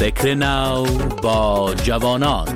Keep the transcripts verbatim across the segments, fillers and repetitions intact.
فکر نو با جوانان.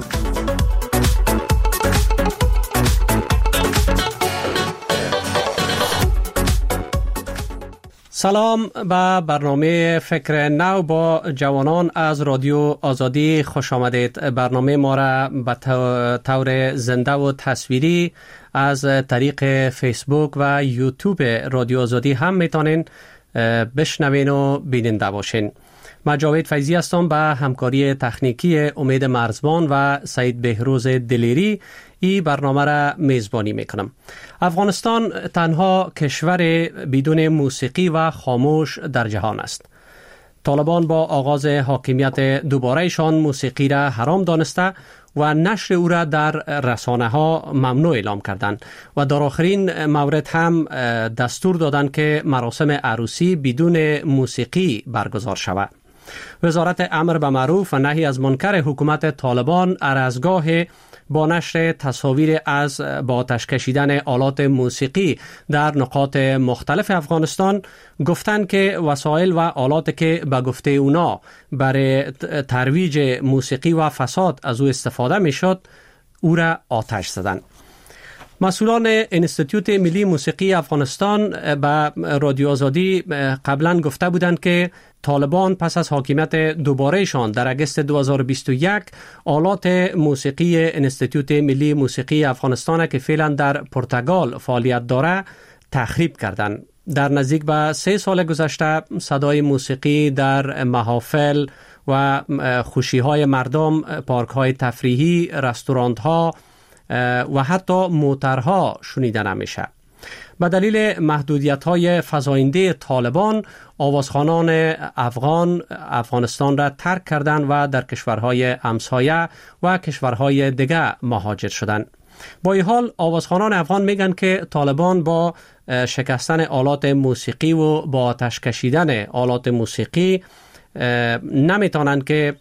سلام به برنامه فکر نو با جوانان از رادیو آزادی خوش آمدید. برنامه ما را به طور زنده و تصویری از طریق فیسبوک و یوتیوب رادیو آزادی هم میتونین بشنوین و بیننده باشین. من جاوید فیضی هستم به همکاری تکنیکی امید مرزبان و سعید بهروز دلیری این برنامه را میزبانی میکنم. افغانستان تنها کشور بدون موسیقی و خاموش در جهان است. طالبان با آغاز حاکمیت دوبارهشان موسیقی را حرام دانسته و نشر او را در رسانه ها ممنوع اعلام کردند و در آخرین مورد هم دستور دادند که مراسم عروسی بدون موسیقی برگزار شود. وزارت امر به معروف و نهی از منکر حکومت طالبان هر از گاه با نشر تصاویر از با آتش کشیدن آلات موسیقی در نقاط مختلف افغانستان گفتند که وسایل و آلات که به گفته اونا برای ترویج موسیقی و فساد از او استفاده می شد او را آتش زدند. مسئولان انستیتوت ملی موسیقی افغانستان به رادیو آزادی قبلا گفته بودند که طالبان پس از حاکمیت دوبارهشان در اگست دو هزار و بیست و یک آلات موسیقی انستیتوت ملی موسیقی افغانستان که فعلا در پرتغال فعالیت داره تخریب کردند. در نزدیک به سه سال گذشته صدای موسیقی در محافل و خوشی‌های مردم، پارک‌های تفریحی، رستوران‌ها و حتی موترها شنیده نمیشه. به دلیل محدودیت‌های فزاینده طالبان، آوازخوانان افغان افغانستان را ترک کردند و در کشورهای همسایه و کشورهای دیگر مهاجر شدند. با این حال آوازخوانان افغان میگن که طالبان با شکستن آلات موسیقی و با آتش کشیدن آلات موسیقی نمیتونن که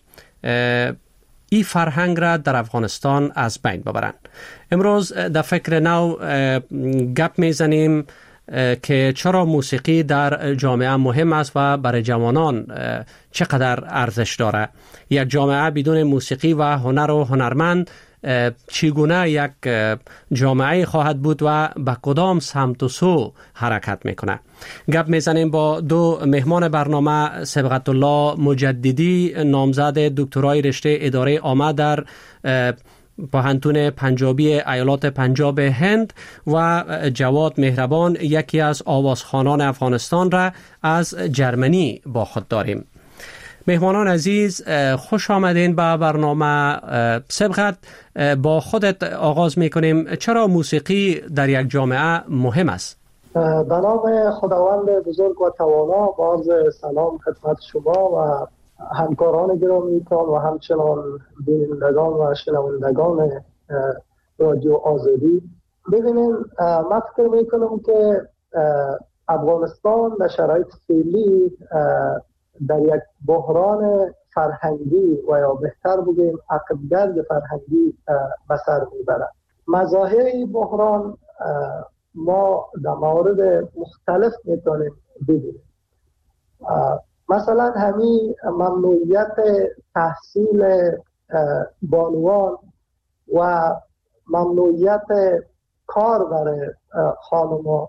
این فرهنگ را در افغانستان از بین ببرند. امروز در فکر نو گپ میزنیم که چرا موسیقی در جامعه مهم است و برای جوانان چقدر ارزش داره. یک جامعه بدون موسیقی و هنر و هنرمند چگونه یک جامعه خواهد بود و به کدام سمت و سو حرکت میکنه. گپ میزنیم با دو مهمان برنامه، سبقت الله مجددی، نامزد دکترای رشته اداره عامه در پوهنتون پنجابی ایالات پنجاب هند و جواد مهربان، یکی از آوازخوانان افغانستان را از جرمنی با خود داریم. مهمانان عزیز خوش آمدین به برنامه. سبقت، با خودت آغاز میکنیم. چرا موسیقی در یک جامعه مهم است؟ به نام خداوند بزرگ و توانا، با عرض سلام خدمت شما و همکاران گرامیتان و همچنان بینندگان و شنوندگان رادیو آزادی. ببینید، من فکر میکنم که افغانستان در شرایط فعلی در یک بحران فرهنگی و یا بهتر بگیم عقب‌گرد فرهنگی به سر میبرد. مظاهر این بحران ما در موارد مختلف میتونیم ببینیم. مثلا همین ممنوعیت تحصیل بانوان و ممنوعیت کار برای خانم‌ها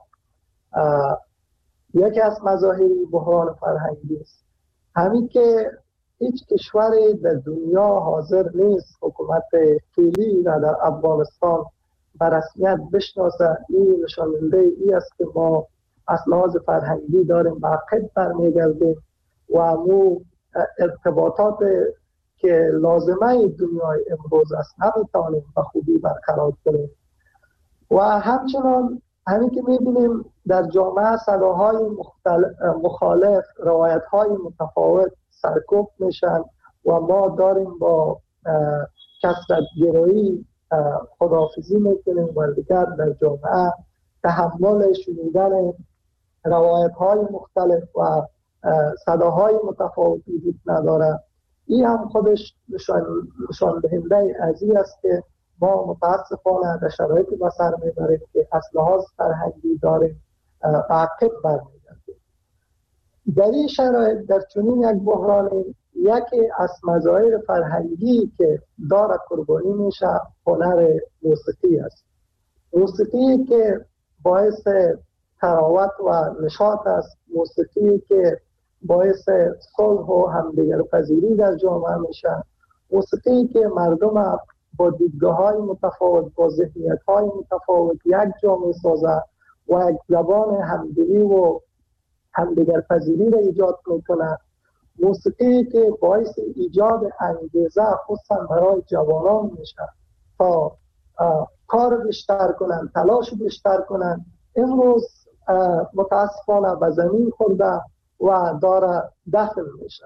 یکی از مظاهر بحران فرهنگی است. همین که هیچ کشوری در دنیا حاضر نیست حکومت فعلی را در افغانستان به رسمیت بشناسه. این نشاننده ای است که ما از لحاظ فرهنگی داریم به عقب برمیگردیم و مو ارتباطات که لازمه دنیای امروز است نمیتونیم به خوبی برقرار کنیم. و همچنان همین که میبینیم در جامعه صداهای مخالف، روایت‌های متفاوت سرکوب میشن و ما داریم با کثرت گرایی خداحافظی میکنیم و دیگر در جامعه تحمل شنیدن روایت‌های مختلف و صداهای متفاوت وجود نداره. این هم خودش نشان نشان دهنده از این است که ما متاسفانه در شرایطی به سر میبریم که از لحاظ فرهنگی داریم عقب برمیگردیم. در این شرایط، در چنین یک بحران یکی از مظاهر فرهنگی که داره قربانی میشه هنر موسیقی است. موسیقی که باعث تراوت و نشاط است، موسیقی که باعث صلح و همدیگر پذیری در جامعه میشه، موسیقی که مردم با دیدگاه های متفاوت، با ذهنیت های متفاوت یک جا میسازه و یک زبان همدلی و همدیگر پذیری را ایجاد میکنه. موسیقی که باعث ایجاد انگیزه خصوصا برای جوانان میشه تا کار بیشتر کنن، تلاش بیشتر کنن. امروز متاسفانه به زمین خورده و داره دفن میشه.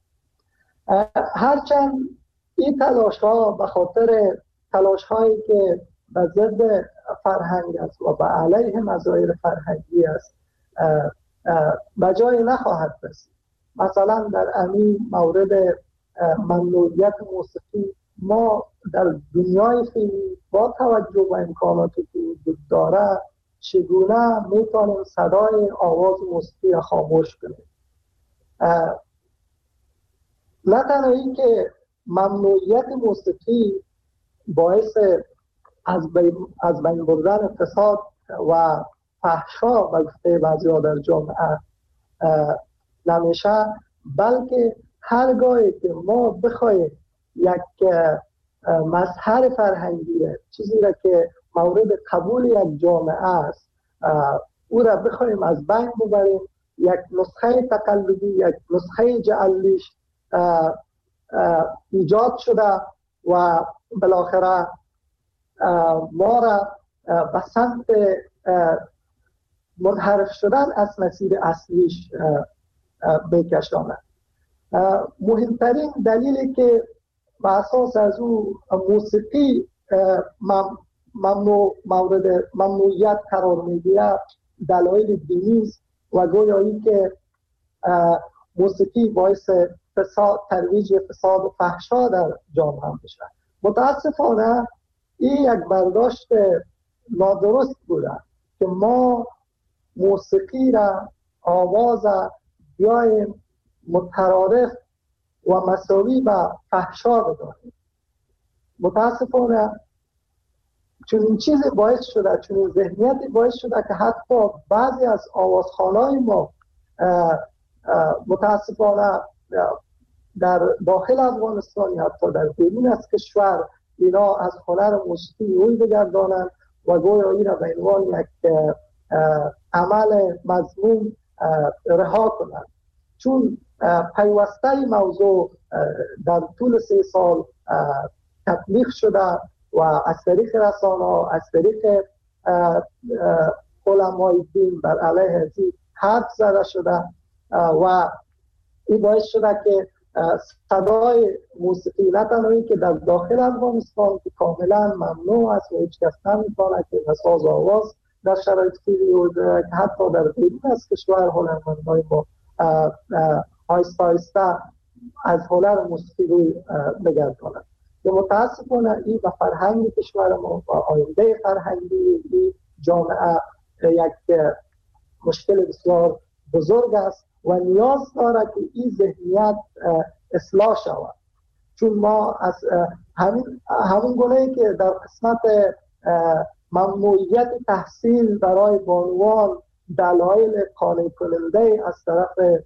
هرچند این تلاش ها به خاطر تلاش هایی که به ضد فرهنگ است و به علیه مظاهر فرهنگی است به جای نخواهد رسید. مثلا در همین مورد ممنوعیت موسیقی ما در دنیای فعلی با توجه به امکاناتی که وجود داره چگونه میتونیم صدای آواز موسیقی خاموش کنیم؟ نه تنها این که ممنوعیت موسیقی باعث از بین, از بین بردن فساد و فحشا به گفته بعضی‌ها در جامعه نمیشه، بلکه هرگاهی که ما بخوایم یک مظهر فرهنگی، چیزی را که مورد قبول یک جامعه است، او را بخوایم از بین ببریم، یک نسخه تقلبی، یک نسخه جعلیش ایجاد شده و بالاخره ما را به سمت منحرف شدن از مسیر اصلیش بکشاند. مهمترین دلیلی که به اساس از او موسیقی ممنوع مورد ممنوعیت قرار میگیرد دلایل دینی است و گویایی که موسیقی باعث فساد، ترویج فساد و فحشا در جامعه میشه. متاسفانه این یک برداشت نادرست بوده که ما موسیقی را، آواز را بیاییم مترادف و مساوی با فحشا بدانیم. متاسفانه چون این چیزی باعث شده، چون این ذهنیتی باعث شده که حتی بعضی از آوازخوان‌های ما متاسفانه در داخل افغانستان، حتی در بیرون از کشور، اینا از هنر موسیقی روی بگردانند و گویا این را به عنوان یک عمل مذموم رها کنند. چون پیوسته موضوع در طول سه سال تبلیغ شده و از طریق رسانه‌ها، از طریق علمای دین بر علیه ازی حرف زده شده و این باعث شده که صدای موسیقی نه تنهایی که در داخل افغانستان که کاملا ممنوع است و هیچ کس نمیتونه که ساز آواز در شرایط فعلی و که حتی در بیرون از کشور هنرمندان ما آیسته آیسته از هنر موسیقی روی بگردانند. که متاسفانه این به فرهنگ کشور ما و آینده فرهنگی این جامعه یک مشکل بسیار بزرگ است و نیاز داره که این ذهنیت اصلاح شود. چون ما از همین همون گونه‌ای که در قسمت ممنوعیت تحصیل برای بانوان دلایل قانع کننده از طرف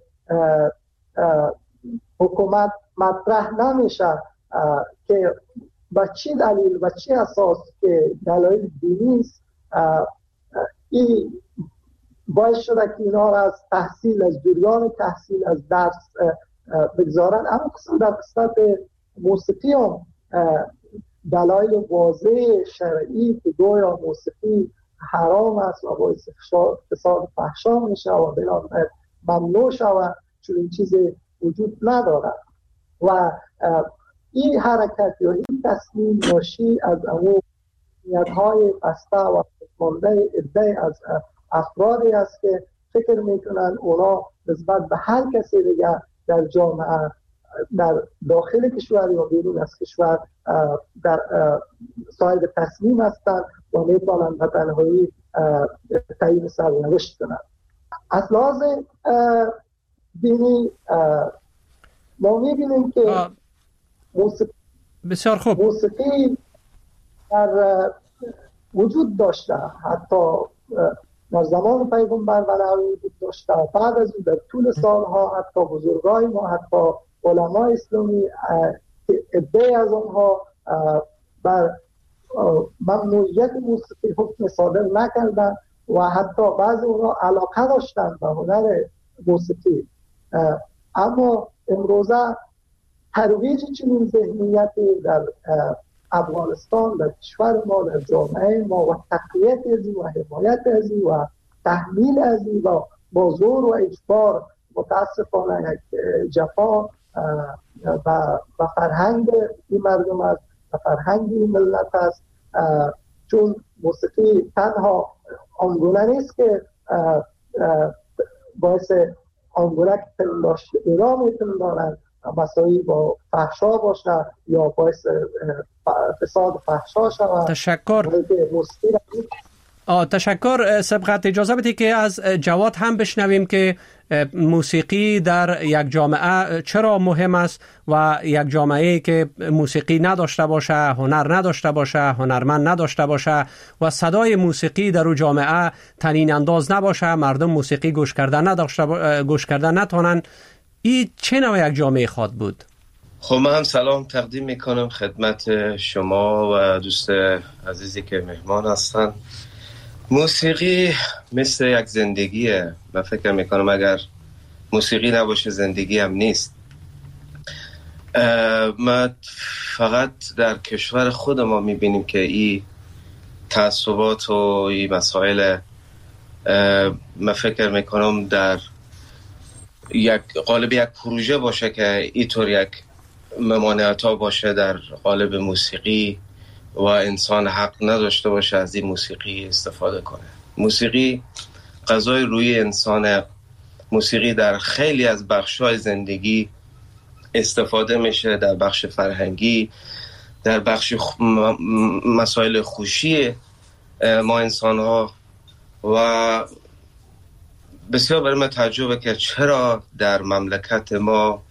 حکومت مطرح نمیشه که با چی دلیل و چی اساس که دلایل دینی است، این باعث شده که اینا را از تحصیل، از جریان تحصیل، از درس بگذارن. اما قسم در قسمت موسیقی هم دلایل واضح شرعی که گویا موسیقی حرام است و باعث فساد فحشا میشه و بنابراین ممنوع شود، چون این چیزی وجود نداره. و این حرکت یا این تصمیم ناشی از اون نیت‌های بسته و مانده عده از افرادی است که فکر میکنن اونا نسبت به هر کسی دیگر در جامعه، در داخل کشور یا بیرون از کشور در صاحب تصمیم هستند و میتونن به تنهایی تعیین سرنوشت کنند. از لحاظ دینی ما میبینیم که موسیقی بسیار خوب موسیقی در وجود داشته، حتی در زمان پیغمبر بلوی وجود داشته. بعد از او در طول سالها حتی بزرگای ما، حتی علمای اسلامی، عده از آنها بر ممنوعیت موسیقی حکم صادر نکردند و حتی بعضی اونها علاقه داشتند به هنر موسیقی. اما امروزه ترویج چنین ذهنیتی در افغانستان، در کشور ما، در جامعه ما و تقویت ازی و حمایت ازی و تحمیل ازی و با زور و اجبار متاسفانه یک جفا و فرهنگ این مردم است و فرهنگ این ملت است. چون موسیقی تنها آنگونه نیست که باعث آنگونه که پنداشت ایران میتون دارند مسایی با فحشا باشه یا باعث فساد فحشا شود. تشکر. آه تشکر. سبقت اجازه بدید که از جواد هم بشنویم که موسیقی در یک جامعه چرا مهم است و یک جامعه که موسیقی نداشته باشه، هنر نداشته باشه، هنرمند نداشته باشه و صدای موسیقی در اون جامعه طنین انداز نباشه، مردم موسیقی گوش کردن نداشته با... گوش کردن نتونن، این چه نوع یک جامعه خواد بود؟ خب من هم سلام تقدیم میکنم خدمت شما و دوست عزیزی که مهمان هستن. موسیقی مثل یک زندگیه. من فکر میکنم اگر موسیقی نباشه زندگی هم نیست. ما فقط در کشور خود ما میبینیم که این تعصبات و این مسائل، من فکر میکنم در یک قالب یک پروژه باشه که اینطور یک ممانعت ها باشه در قالب موسیقی و انسان حق نداشته باشه از این موسیقی استفاده کنه. موسیقی غذای روی انسان. موسیقی در خیلی از بخش‌های زندگی استفاده میشه، در بخش فرهنگی، در بخش خ... مسائل خوشی ما انسان ها. و بسیار برای من تعجبه که چرا در مملکت ما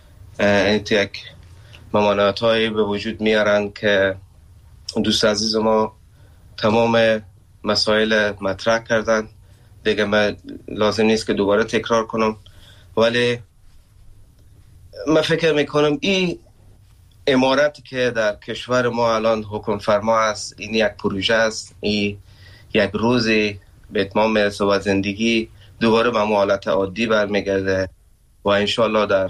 یک ممانعت هایی به وجود میارن که دوست عزیز ما تمام مسائل مطرح کردن. دیگه من لازم نیست که دوباره تکرار کنم، ولی من فکر میکنم این امارتی که در کشور ما الان حکم فرما است، این یک پروژه است، این یک روزی به اتمام میرسه و زندگی دوباره به حالت عادی برمیگرده و انشالله در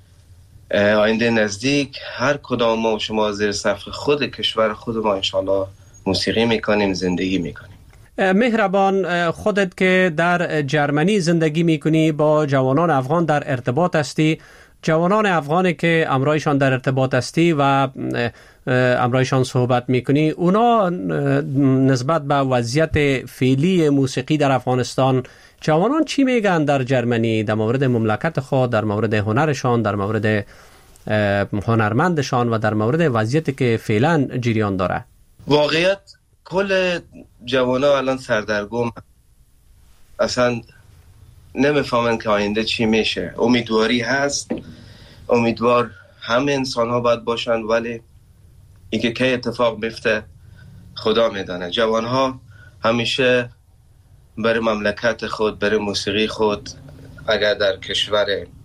آینده نزدیک هر کدام ما شما زیر سقف خود کشور خود ما انشالله موسیقی میکنیم، زندگی میکنیم. مهربان، خودت که در جرمنی زندگی میکنی، با جوانان افغان در ارتباط هستی، جوانان افغانی که امرایشان در ارتباط هستی و امرایشان صحبت میکنی، اونا نسبت به وضعیت فعلی موسیقی در افغانستان جوانان چی میگن در جرمنی در مورد مملکت خود، در مورد هنرشان، در مورد هنرمندشان و در مورد وضعیتی که فعلا جریان داره؟ واقعیت کل جوانا الان سردرگم، اصلا نمیفهمن که آینده چی میشه. امیدواری هست، امیدوار همه انسان ها باید باشن، ولی اینکه که اتفاق میفته خدا میدانه. جوان ها همیشه برای مملکت خود، برای موسیقی خود، اگر در کشور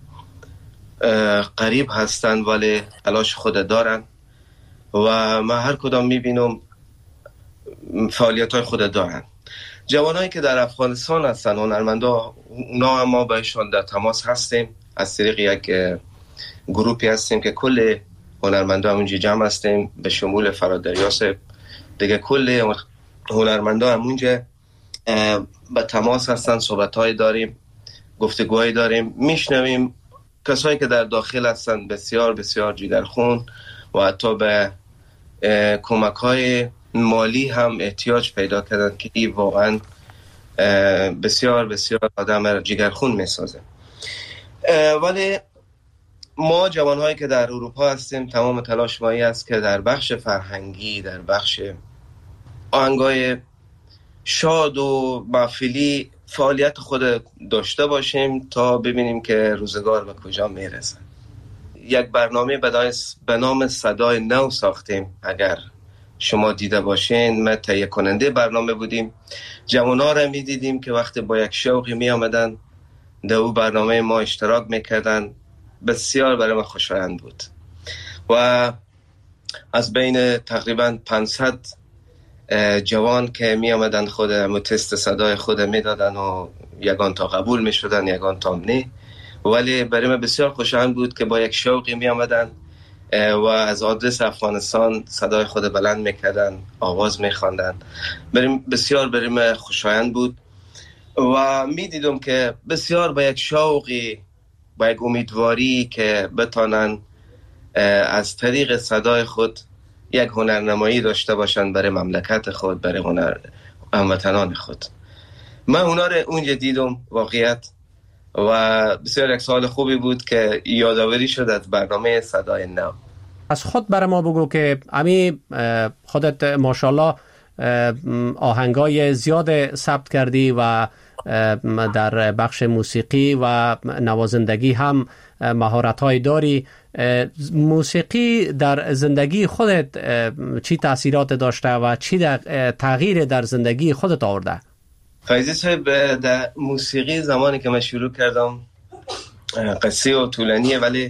قریب هستن ولی تلاش خود دارن و من هر کدام میبینم فعالیت های خود دارن. جوانایی که در افغانستان هستن، هنرمندا، اونا هم ما باشون در تماس هستیم. از طریق یک گروپی هستیم که کل هنرمندا همونجا جمع هستیم، به شمول فرادریاس دیگه کل هنرمندا همونجا به تماس هستن، صحبت‌های داریم، گفتگوهای داریم، میشنویم. کسایی که در داخل هستن بسیار بسیار جگرخون و حتی به کمک‌های مالی هم احتیاج پیدا کردن که این واقعا بسیار بسیار آدم جگرخون میسازه. ولی ما جوانهایی که در اروپا هستیم تمام تلاش مایی است که در بخش فرهنگی، در بخش آهنگای شاد و محفلی فعالیت خود داشته باشیم تا ببینیم که روزگار به کجا میرسه. یک برنامه به نام صدای نو ساختیم. اگر شما دیده باشین، ما تهیه کننده برنامه بودیم. جوان‌ها را می دیدیم که وقتی با یک شوقی می آمدن در او برنامه ما اشتراک میکردن. بسیار برای ما خوشایند بود و از بین تقریبا پانصد جوان که می آمدن خود همون تست صدای خود می دادن و یگان تا قبول می شدن یگان تا نه، ولی برای من بسیار خوشایند بود که با یک شوقی می آمدن و از آدرس افغانستان صدای خود بلند می کردن، آواز می خواندن. بسیار برای من خوشایند بود و می دیدم که بسیار با یک شوقی، با یک امیدواری که بتانن از طریق صدای خود یک هنرنمایی داشته باشن برای مملکت خود، برای هنر هموطنان خود. من اونا رو اونجا دیدم واقعیت و بسیار یک سال خوبی بود که یادآوری شد از برنامه صدای نو. از خود برای ما بگو که امی خودت ماشاءالله آهنگای زیاد ثبت کردی و در بخش موسیقی و نوازندگی هم مهارت‌های داری. موسیقی در زندگی خودت چی تأثیرات داشته و چی تغییر در زندگی خودت آورده؟ فایزی صاحب، در موسیقی زمانی که من شروع کردم قصه و طولانیه، ولی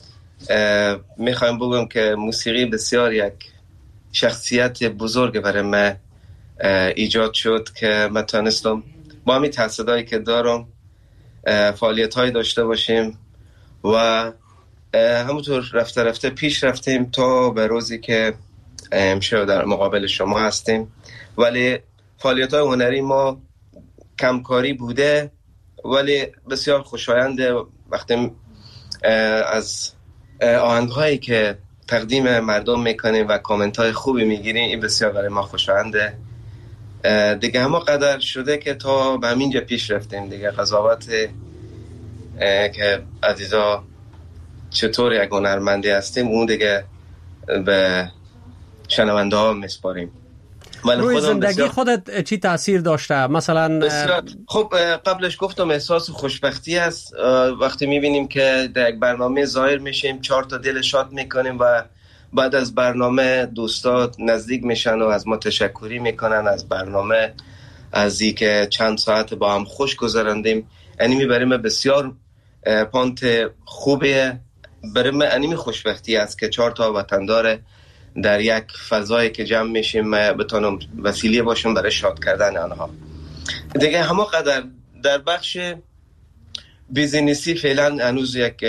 میخوایم بگم که موسیقی بسیار یک شخصیت بزرگ برای من ایجاد شد که من تانستم با همین تحصیلایی که دارم فعالیت های داشته باشیم و همونطور رفته رفته پیش رفتیم تا به روزی که امشب در مقابل شما هستیم. ولی فعالیت های هنری ما کمکاری بوده ولی بسیار خوشاینده. وقتی از آهنگ هایی که تقدیم مردم میکنیم و کامنت های خوبی میگیریم، این بسیار برای ما خوشاینده. دیگه همه قدر شده که تا به همینجا پیش رفتیم دیگه. قضاوت که عزیزا چطور یک هنرمندی هستیم اون دیگه به شنونده ها میسپاریم. روی زندگی بسیار... خودت چی تأثیر داشته؟ مثلا بسیار... خب قبلش گفتم احساس خوشبختی است وقتی میبینیم که در یک برنامه ظاهر میشیم، چهار تا دل شاد میکنیم و بعد از برنامه دوستات نزدیک میشن و از ما تشکری میکنن از برنامه، از این که چند ساعت با هم خوش گذراندیم. یعنی میبریم بسیار پانت خوبه بریم. انیمی خوشبختی است که چهار تا وطندار در یک فضایی که جمع میشیم بتونم وسیله باشم برای شاد کردن آنها. دیگه همه قدر در بخش بیزینسی فعلا هنوز یک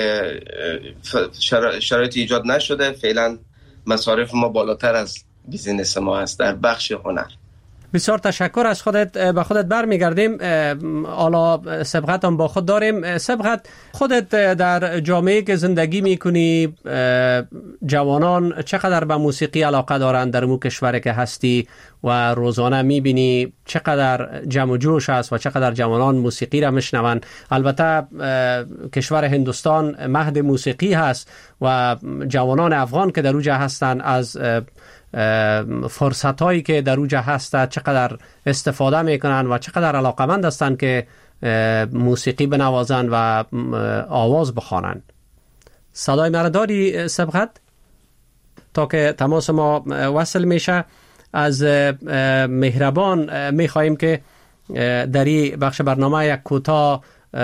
شرایط ایجاد نشده. فعلا مصارف ما بالاتر از بیزینس ما هست در بخش هنر. بسیار تشکر از خودت. به خودت برمیگردیم. حالا سبقت هم با خود داریم. سبقت، خودت در جامعه که زندگی میکنی جوانان چقدر به موسیقی علاقه دارند در مو کشور که هستی و روزانه میبینی چقدر جمع و جوش است و چقدر جوانان موسیقی را میشنون؟ البته کشور هندوستان مهد موسیقی هست و جوانان افغان که در اونجا هستند از فرصت هایی که در اونجا هست چقدر استفاده میکنن و چقدر علاقمند هستند که موسیقی بنوازن و آواز بخوانن. صدای مرا داری سبقت؟ تا که تماس ما وصل میشه از مهربان میخواییم که در این بخش برنامه یک کوتاه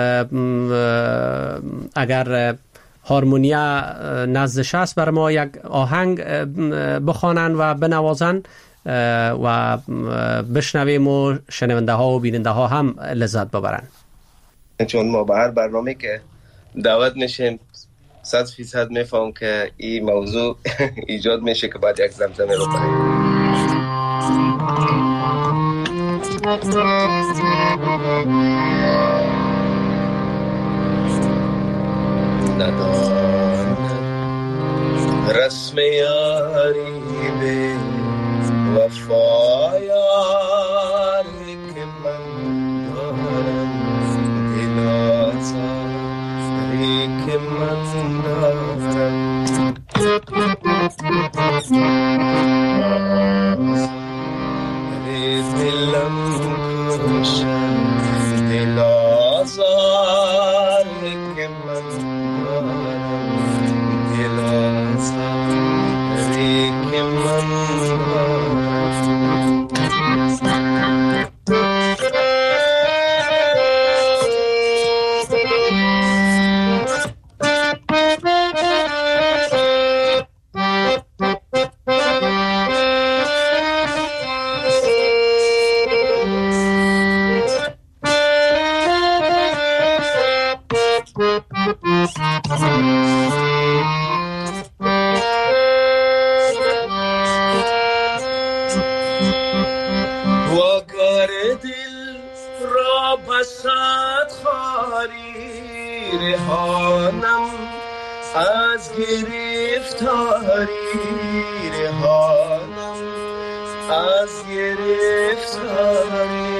اگر هارمونیا نزدش است بر ما یک آهنگ بخوانن و بنوازن و بشنویم و شنونده ها و بیننده ها هم لذت ببرن. چون ما به هر برنامه که دعوت میشیم صد فیصد میفهم که این موضوع ایجاد میشه که باید یک زمزمه رو بریم. ندانم رسم یاری به وفا یاری که من دارم، دل آزاری که من دارم، دلم کشم دل آزاری که من خاری رهانم از گرفتاری رهانم از گرفتاری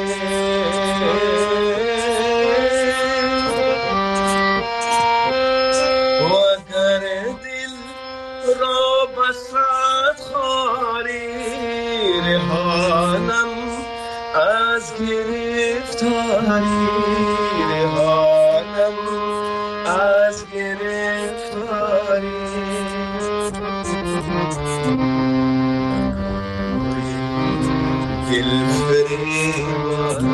و اگر دل را بسد خاری رهانم از گرفتاری رهانم از گرفتاری دل فریبان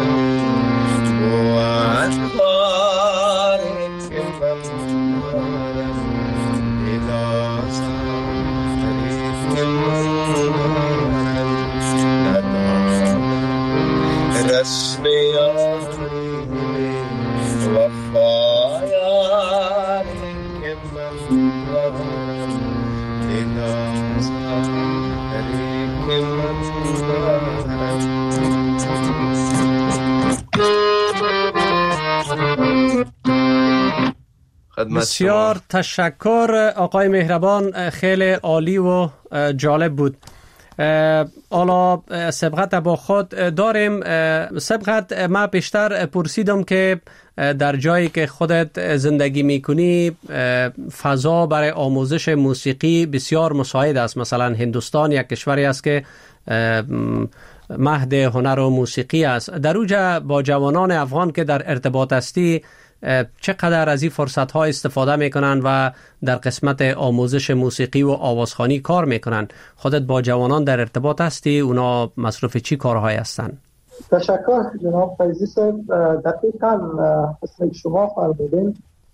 بود کار که من دارم دلازم که من دارم ندارم رسم یاری وفا یاری که من دارم دلازم که من دارم. بسیار تشکر آقای مهربان، خیلی عالی و جالب بود. حالا سبقت با خود داریم. سبقت ما بیشتر پرسیدم که در جایی که خودت زندگی میکنی فضا برای آموزش موسیقی بسیار مساعد است. مثلا هندوستان یک کشوری است که مهد هنر و موسیقی است. در اوجا با جوانان افغان که در ارتباط هستی چقدر از این فرصت ها استفاده میکنن و در قسمت آموزش موسیقی و آوازخوانی کار میکنن؟ خودت با جوانان در ارتباط هستی؟ اونا مصروف چی کارهایی هستن؟ تشکر جناب فیضی صاحب. دقیقاً مثل شما فرمودین،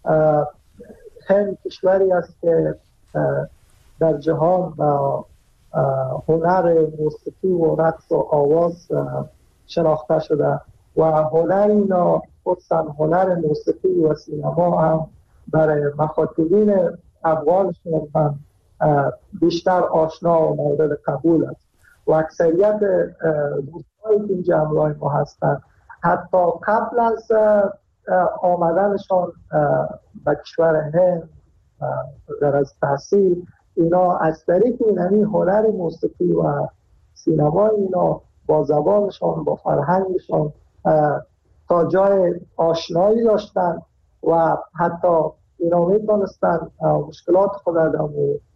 هند کشوری است که در جهان با هنر موسیقی و رقص و آواز شناخته شده و هنر اینا خصوصا هنر موسیقی و سینما هم برای مخاطبین افغانشون هم بیشتر آشنا و مورد قبول است و اکثریت دوستایی که اینجا همراه ما هستند حتی قبل از آمدنشان به کشور هند در از تحصیل اینا از طریق اینمی هنر موسیقی و سینما اینا با زبانشان با فرهنگشان تا جای آشنایی داشتن و حتی اینا میتونستن مشکلات خود در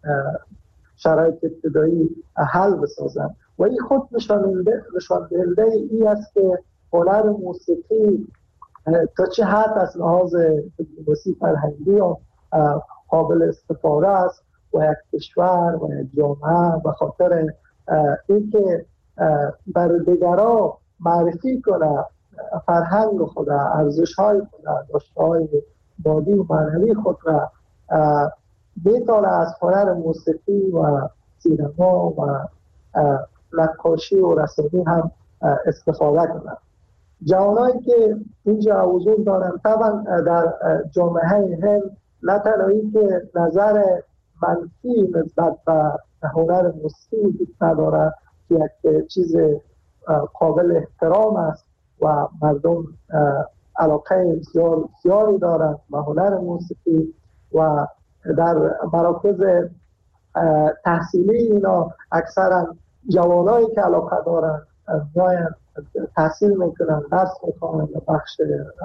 شرایط ابتدایی حل بسازن و این خود نشان دهنده ای است که هنر موسیقی تا چه حد از لحاظ دیپلماسی فرهنگی قابل استفاده است و یک کشور و یک جامعه به خاطر اینکه بر دیگران معرفی کنه فرهنگ خود، ارزش‌های خود، داشته‌های مادی و معنوی خود را بتونه از هنر موسیقی و سینما و نقاشی و رسمی هم استفاده کنند. جوانایی که اینجا وجود دارند طبعا در جامعه هند نه تنها که نظر منفی نسبت به هنر موسیقی وجود نداره که یک چیز قابل احترام است و مردم علاقه بسیار زیادی دارند به هنر موسیقی و در مراکز تحصیلی اینا اکثرا جوانایی که علاقه دارند میاین تحصیل میکنن، درس میخوانند در بخش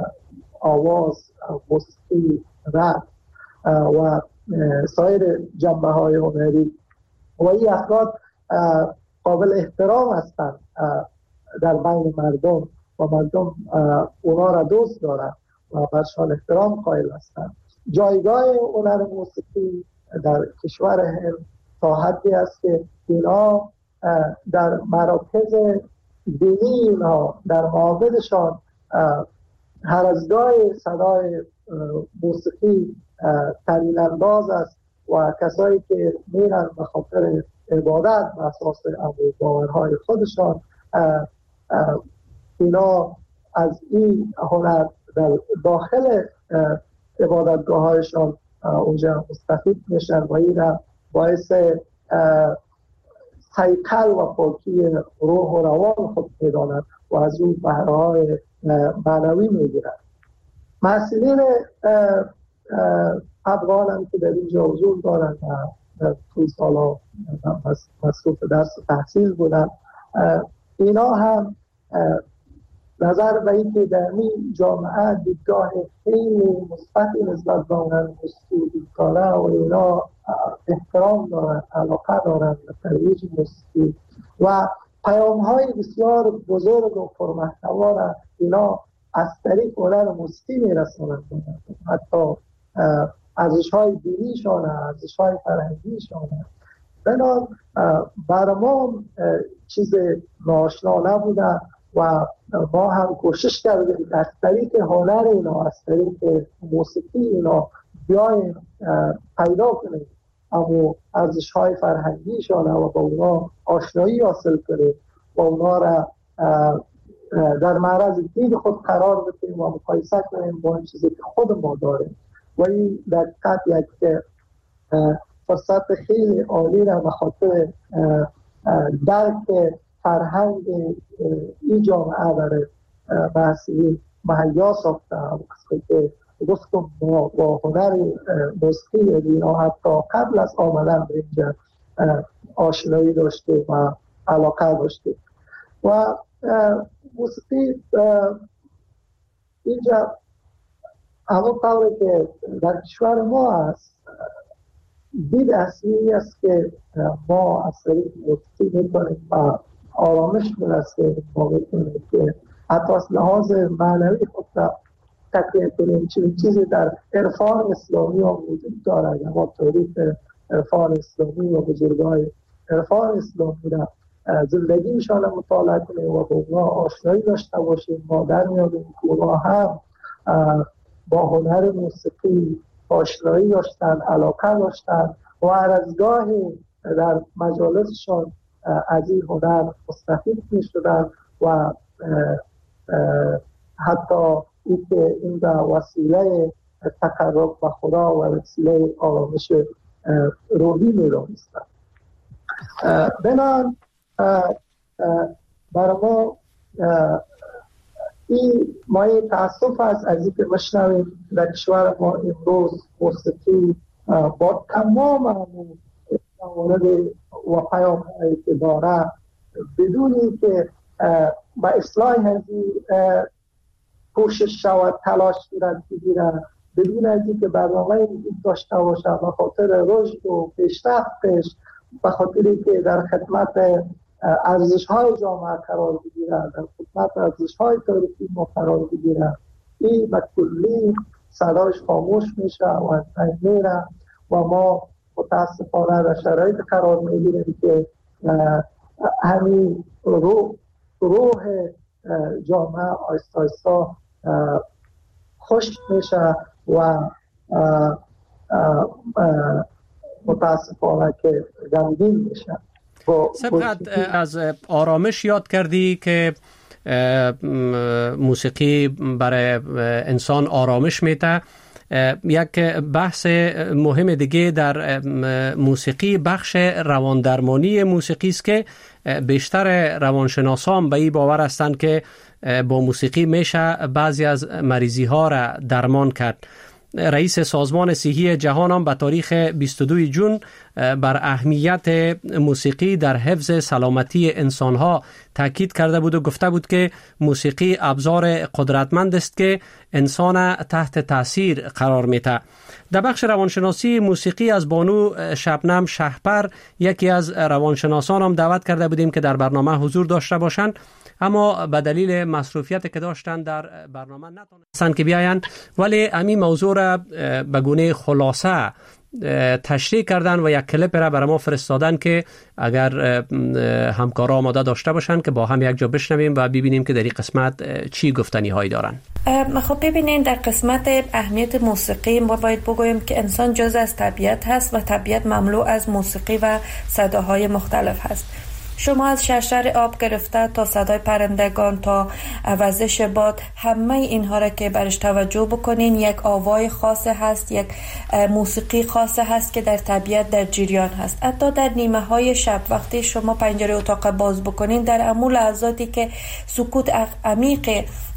آواز، موسیقی، رپ و سایر جنبه های هنری و این افراد قابل احترام هستند در بین مردم و مردم اونا را دوست دارند و برشان احترام قائل هستند. جایگاه هنر موسیقی در کشور هند تا حدی است که اینا در مراکز دینی اینا در معابدشان هر از گاهی صدای موسیقی ترین انداز است و کسایی که میرن به خاطر عبادت و اساس باورهای خودشان اینا از این هنر در داخل عبادتگاه هایشان اونجا مستفید میشن و این را باعث سیقل و پاکی روح و روان خود میدانند و از اون بهره های معنوی میگیرند. محصلین افغان هم که در اینجا حضور دارند و در طول سالا مصروف درس و تحصیل بودن، اینا هم نظر به این که در این جامعه دیدگاه خیلی مثبتی نسبت به هنر موسیقی داره و اینا احترام دارند، علاقه دارند به ترویج موسیقی و پیام های بسیار بزرگ و پرمحتوا را اینا از طریق هنر موسیقی میرسونند. حتی ارزش های دینیشان، ارزش های فرهنگیشان. بنابراین برای ما چیز ناآشنا نبوده و ما هم کوشش کردیم از طریق هنر اینا، از طریق موسیقی اینا بیایم پیدا کنیم اما ارزش های فرهنگیشان و با اونا آشنایی حاصل کنیم، با اونا را در معرض دید خود قرار بدیم و مقایسه کنیم با این چیزی که خود ما داریم. و این در حقیقت یک فرصت خیلی عالی را به خاطر درک فرهنگ این جامعه برای محصلین مهیا ساخته. وقتی که گفتم با, با هنر موسیقی اینا حتی قبل از آمدن به اینجا آشنایی داشته و علاقه داشته و موسیقی اینجا همون طوری که در کشور ما هست دید اصلی است که ما از طریق موسیقی میکنیم و آرامش برسیم، ما میکنیم که حتی از لحاظ معنوی خود را تکیه کنیم. چنین چیزی در عرفان اسلامی هم وجود دارد. ما تاریخ عرفان اسلامی و بزرگای عرفان اسلامی را زندگیشان مطالعه کنیم و با اونا آشنایی داشته باشیم. ما در میابیم که اونا هم با هنر موسیقی آشنایی داشتن، علاقه داشتن و هر از گاهی در مجالسشان از این هنر مستفید می شدن و اه اه حتی این که این به وسیله تقرب به خدا و وسیله آرامش روحی می دانستن. بنان برای ما این مایه تأسف است از این که بشنویم در کشور ما امروز موسیقی با تمام همون موارد و پیام هایی که داره بدونی که با اصلاح هزی کوشش شود، تلاش گیرد بگیرد، بدون از این که برنامه داشته باشه به خاطر رشد و پیشرفتش، به خاطری که در خدمت ارزش های جامعه قرار بگیرد، در خدمت ارزش های تاریخی ما قرار بگیرد، این به کلی صداش خاموش میشه و از بین میره و ما متاسفانه در شرایط قرار میگیریم که همین روح روح جامعه آیستا آیستا خشک میشه و متاسفانه که غمگین میشه. سبقت از آرامش یاد کردی که موسیقی برای انسان آرامش میده. یک بحث مهم دیگه در موسیقی بخش رواندرمانی موسیقی است که بیشتر روانشناسان به این باور هستند که با موسیقی میشه بعضی از مریضی ها را درمان کرد. رئیس سازمان صحی جهان هم به تاریخ بیست و دوم ژوئن بر اهمیت موسیقی در حفظ سلامتی انسانها تاکید کرده بود و گفته بود که موسیقی ابزار قدرتمند است که انسان تحت تاثیر قرار میده. در بخش روانشناسی موسیقی از بانو شبنم شهپر، یکی از روانشناسان هم دعوت کرده بودیم که در برنامه حضور داشته باشند، اما به دلیل مصروفیت که داشتن در برنامه نتونستن که بیاین، ولی همین موضوع را به گونه خلاصه تشریح کردن و یک کلیپ را برای ما فرستادن که اگر همکارا آماده داشته باشن که با هم یک جا بشنویم و ببینیم که در این قسمت چی گفتنی هایی دارن. خب ببینین، در قسمت اهمیت موسیقی ما باید بگوییم که انسان جزء از طبیعت هست و طبیعت مملو از موسیقی و صداهای مختلف هست. شما از شرشر آب گرفته تا صدای پرندگان تا وزش باد، همه اینها را که برش توجه بکنین یک آوای خاصه هست، یک موسیقی خاصه هست که در طبیعت در جریان هست. حتی در نیمه های شب وقتی شما پنجره اتاق باز بکنین، در امو لحظاتی که سکوت عمیق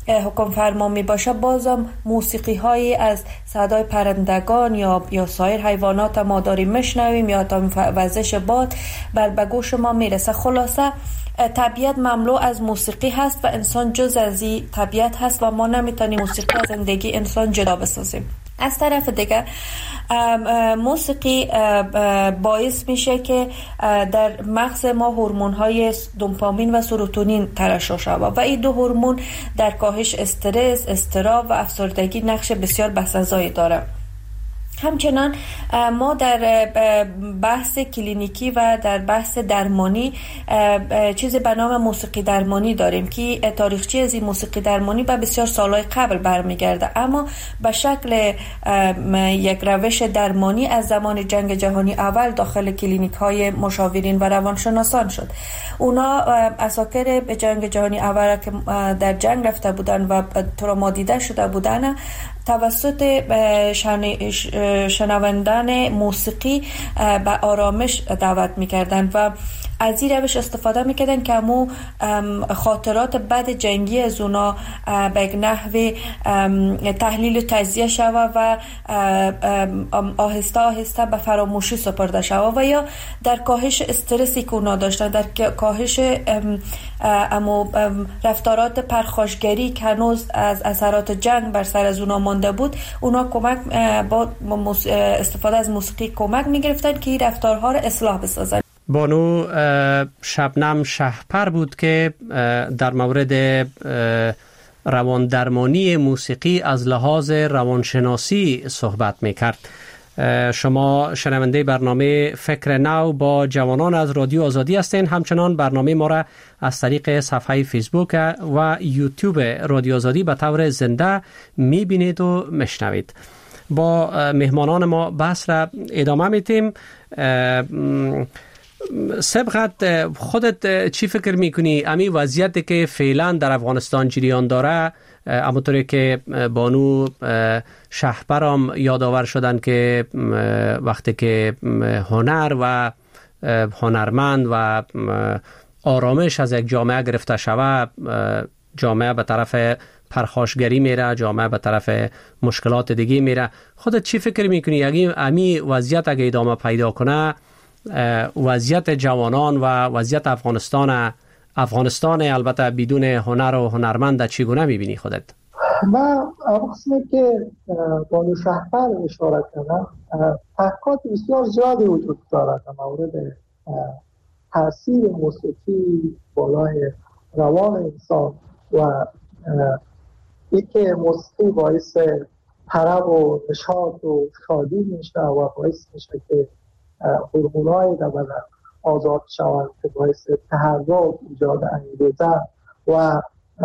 حکم فرما می باشه، بازم موسیقی هایی از صدای پرندگان یا یا سایر حیوانات ما داریم میشنویم، یا تا وزش باد بر به گوش ما میرسه. خلاصه طبیعت مملو از موسیقی هست و انسان جز از این طبیعت هست و ما نمیتونیم موسیقی از زندگی انسان جدا بسازیم. از طرف دیگر موسیقی باعث میشه که در مغز ما هورمون های دوپامین و سروتونین ترشح شود و این دو هورمون در کاهش استرس، اضطراب و افسردگی نقش بسیار بسزایی داره. همچنان ما در بحث کلینیکی و در بحث درمانی چیزی به نام موسیقی درمانی داریم که تاریخچه از این موسیقی درمانی به بسیار سالهای قبل برمیگرده، اما به شکل یک روش درمانی از زمان جنگ جهانی اول داخل کلینیک های مشاورین و روانشناسان شد. اونا اساکر به جنگ جهانی اول که در جنگ رفته بودن و تروما دیده شده بودن توسط شنوندن موسیقی به آرامش دعوت میکردن و از این روش استفاده میکردن که همو خاطرات بد جنگی از اونا به یک نحو تحلیل و تجزیه شوه و آهسته آهسته به فراموشی سپرده شوه و یا در کاهش استرسی که اونا داشتن، در کاهش امو رفتارات پرخاشگری که هنوز از اثرات جنگ بر سر از اونا مانده بود، اونا کمک با استفاده از موسیقی کمک میگرفتن که این رفتارها را اصلاح بسازن. بانو شبنم شهپر بود که در مورد روان درمانی موسیقی از لحاظ روانشناسی صحبت میکرد. شما شنونده برنامه فکر نو با جوانان از رادیو آزادی هستین. همچنان برنامه ما را از طریق صفحه فیسبوک و یوتیوب رادیو آزادی به طور زنده میبینید و میشنوید. با مهمانان ما بحث را ادامه میتیم. سبقت خودت چی فکر میکنی امی وضعیتی که فعلا در افغانستان جریان داره، همونطوری که بانو شهپرام یادآور شدن که وقتی که هنر و هنرمند و آرامش از یک جامعه گرفته شود، جامعه به طرف پرخاشگری میره، جامعه به طرف مشکلات دیگه میره. خودت چی فکر میکنی اگه امی وضعیت اگه ادامه پیدا کنه، وضعیت جوانان و وضعیت افغانستان افغانستان البته بدون هنر و هنرمند چگونه میبینی خودت؟ من قسمی که بانو شهپر اشاره کردم، تحقیقات بسیار زیادی وجود دارد در مورد تاثیر موسیقی بالای روان انسان و این که موسیقی باعث طرب و نشاط و شادی میشه و باعث میشه که هورمون‌های در بدن آزاد شوند که باعث تحرک، ایجاد انگیزه و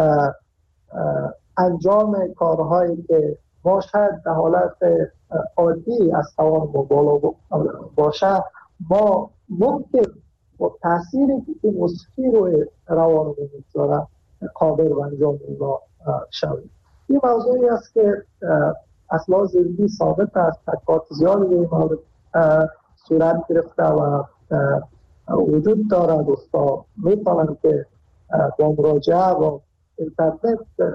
انجام کارهایی که ما شاید در حالت عادی از توان ما بالا باشه، ما ممکن با تأثیری که موسیقی روی روان میگذاره قادر به انجام اونا شویم. این موضوعی است که اصلا زندگی ثابت است، تحقیقات زیادی به این مورد صورت گرفته و وجود دارد. دوستا میتونن که با مراجعه با اینترنت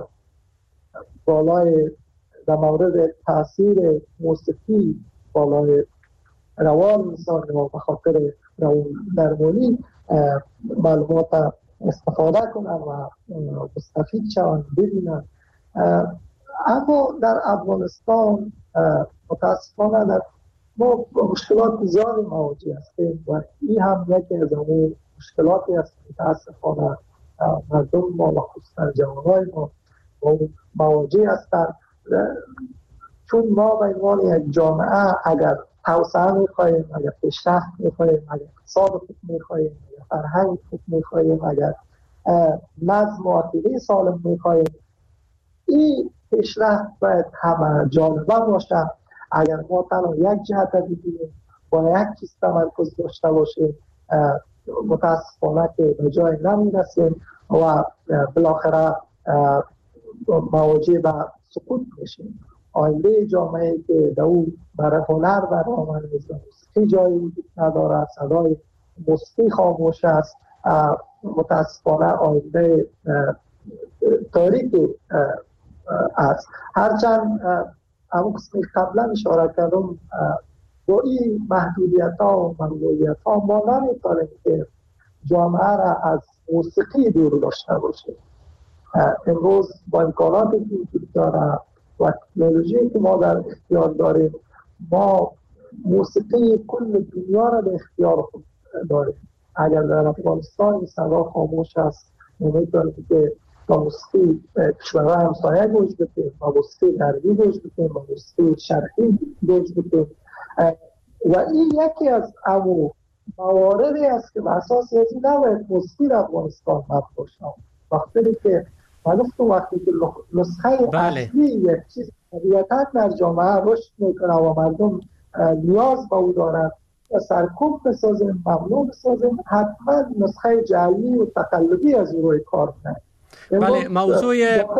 بالای در مورد تاثیر موسیقی بالای روان انسان و به خاطر روان درمانی معلومات استفاده کنن و مستفید شوند ببینن. اما در افغانستان متاسفانه در ما مشکلات زیادی مواجه هستیم و این هم یکی از اون مشکلاتی است که متاسفانه مردم ما و خصوصا جوانای ما با مواجه هستند. چون ما به عنوان یک جامعه اگر توسعه می‌خواهیم، اگر پیشرفت می‌خواهیم، اگر اقتصاد خوب می‌خواهیم، اگر فرهنگ خوب می‌خواهیم، اگر نظم و عقیده سالم می‌خواهیم، این پیشرفت باید همه جانبه باشه. اگر ما تنها یک جهت بگیریم با یک چیز تمرکز داشته باشیم، متاسفانه که به جای نمیرسیم و بالاخره مواجه به سقوط میشیم. آینده جامعه که در او برای هنر و رامن موسیقی جایی وجود نداره، صدای موسیقی خاموش است، متاسفانه آینده تاریکی است. هرچند همون قسمی قبلا اشاره کردم با این محدودیت ها و محدودیت ها ما نمیتونیم که جامعه را از موسیقی دور داشته باشیم. امروز با امکاناتی که وجود داره و تکنولوژی که ما در اختیار داریم ما موسیقی کل دنیا را به اختیار خود داریم. اگر در افغانستان این صدا خاموش است نمیتونیم که با موسیقی کشورهای همسایه گوش بدیم، با موسیقی غربی گوش بدیم، با موسیقی شرقی گوش بدیم و این یکی از امو مواردی است که به اساس این نباید موسیقی در افغانستان مطرح شود. وقتی که من گفتم وقتی که نسخه بله. اصلی یک چیز طبیعتاً در جامعه رشد میکنه و مردم نیاز به او دارند و سرکوب بسازیم، ممنوع بسازیم، حتما نسخه جعلی و تقلبی از او روی کار کنند. بله، موضوع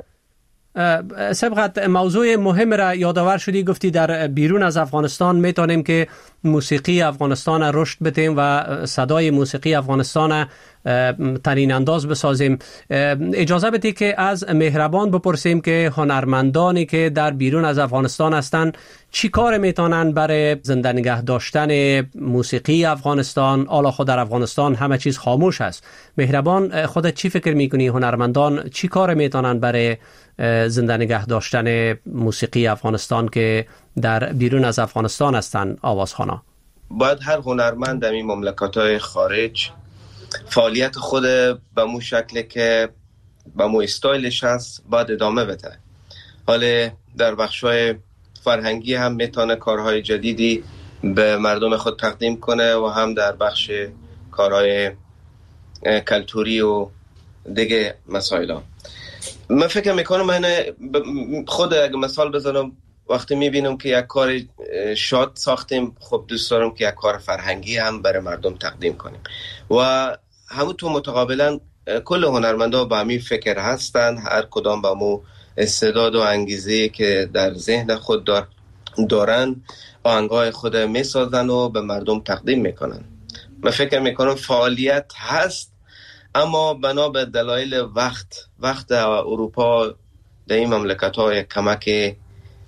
سبقت موضوع مهم را یادآور شدی، گفتی در بیرون از افغانستان میتونیم که موسیقی افغانستان را رشد بدیم و صدای موسیقی افغانستان ترین انداز بسازیم. اجازه بدید که از مهربان بپرسیم که هنرمندانی که در بیرون از افغانستان هستند چی کار میتونن برای زنده نگه داشتن موسیقی افغانستان؟ حالا خود در افغانستان همه چیز خاموش است. مهربان، خودت چی فکر میکنی هنرمندان چی کار میتونن برای زنده نگه داشتن موسیقی افغانستان که در بیرون از افغانستان هستند آوازخوانا؟ باید هر هنرمند در این مملکت‌های خارج فعالیت خود به مو شکل که به مو استایلش هست باید ادامه بده. حالا در بخش‌های فرهنگی هم میتونه کارهای جدیدی به مردم خود تقدیم کنه و هم در بخش کارهای کلتوری و دیگه مسائل ها. من فکر میکنم من خود اگه مثال بزنم وقتی میبینم که یک کار شاد ساختیم، خب دوست دارم که یک کار فرهنگی هم برای مردم تقدیم کنیم و همونطور متقابلا کل هنرمندا با همین فکر هستن، هر کدام با مو استعداد و انگیزه که در ذهن خود دار دارن آهنگای خود میسازن و به مردم تقدیم میکنن. من فکر میکنم فعالیت هست، اما بنا به دلایل وقت وقت اروپا در این مملکت ها یک کمک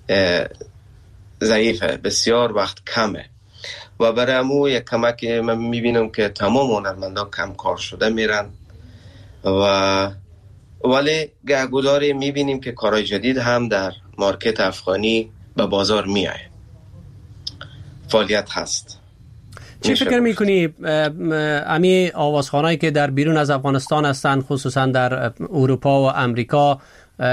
ضعیفه، بسیار وقت کمه و برای امو یک کمک من میبینم که تمام هنرمندان کم کار شده میرن و ولی گهگداری میبینیم که کارهای جدید هم در مارکت افغانی به بازار میایه. فعالیت هست. چی فکر میکنی امی آوازخوانایی که در بیرون از افغانستان هستند، خصوصا در اروپا و امریکا،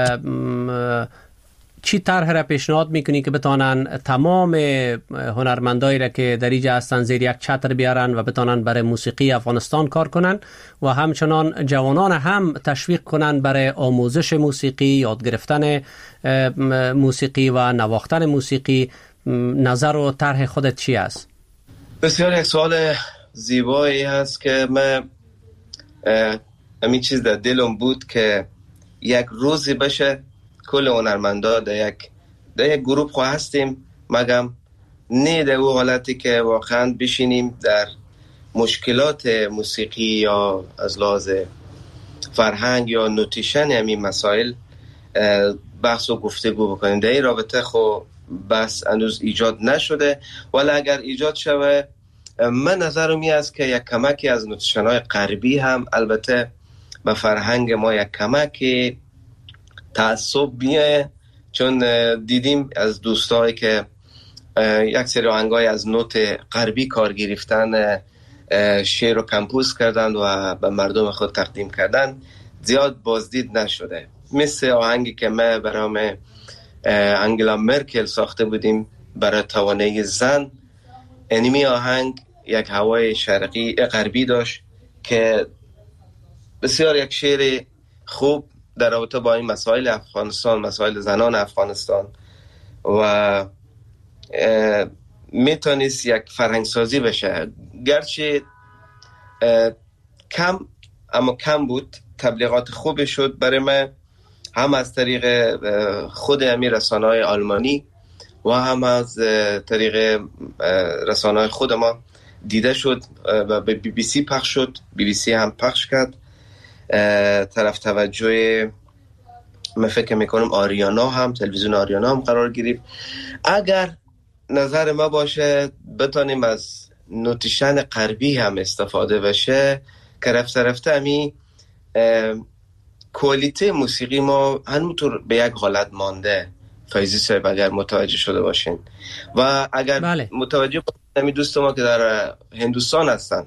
چی طرح را پیشنهاد میکنی که بتانن تمام هنرمندایی را که در اینجا هستن زیر یک چتر بیارن و بتانن برای موسیقی افغانستان کار کنن و همچنان جوانان هم تشویق کنن برای آموزش موسیقی، یاد گرفتن موسیقی و نواختن موسیقی؟ نظر و طرح خودت چی است؟ بسیار یک سوال زیبایی هست که من همین چیز در دلم بود که یک روزی بشه کل هنرمندا در یک در یک گروپ خو هستیم، مگم نه در اون حالتی که واقعا بشینیم در مشکلات موسیقی یا از لحاظ فرهنگ یا نوتیشن همین مسائل بحث و گفتگو بکنیم. در این رابطه خو بس هنوز ایجاد نشده، ولی اگر ایجاد شوه من نظرم این است که یک کمکی از نوتیشن‌های غربی هم البته به فرهنگ ما یک کمکی تعصب بیه، چون دیدیم از دوستایی که یک سری آهنگای از نوت غربی کار گرفتن، شعر و کمپوز کردن و به مردم خود تقدیم کردن، زیاد بازدید نشده. مثل آهنگی که ما برای انگلا مرکل ساخته بودیم برای توانایی زن، انیمی آهنگ یک هوای شرقی غربی داشت که بسیار یک شعر خوب در رابطه با این مسائل افغانستان، مسائل زنان افغانستان و میتونست یک فرهنگسازی بشه. گرچه کم اما کم بود، تبلیغات خوب شد برای من، هم از طریق خود همین رسانه‌های آلمانی و هم از طریق رسانه‌های خود ما دیده شد و به بی بی سی پخش شد. بی بی سی هم پخش کرد طرف توجه من فکر میکنم آریانا هم، تلویزیون آریانا هم قرار گرفت. اگر نظر ما باشه بتانیم از نوتیشن غربی هم استفاده بشه که رفته رفته امی کوالیته موسیقی ما همونطور به یک حالت مانده. فیضی صاحب اگر متوجه شده باشین و اگر بله. متوجه باشین دوست ما که در هندوستان هستن،